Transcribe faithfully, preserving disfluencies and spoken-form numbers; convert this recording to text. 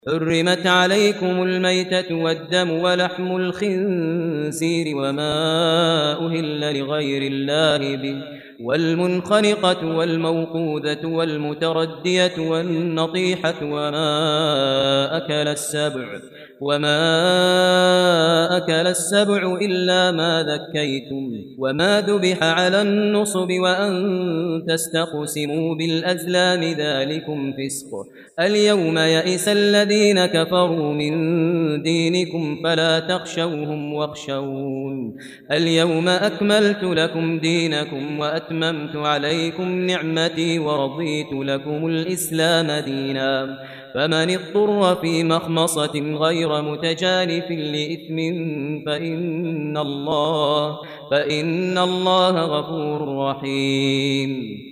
حرمت عليكم الميتة والدم ولحم الخنزير وما أهل لغير الله به والمنخنقة والموقوذة والمتردية والنطيحة وما أكل السبع وما أكل السبع إلا ما ذكيتم وما ذبح على النصب وأن تستقسموا بالأزلام ذلكم فسق. اليوم يئس الذين كفروا من دينكم فلا تخشوهم واخشون. اليوم أكملت لكم دينكم وأتممت عليكم نعمتي ورضيت لكم الإسلام دينا. فمن اضطر في مخمصة غير متجانف لإثم فإن الله, فإن الله غفور رحيم.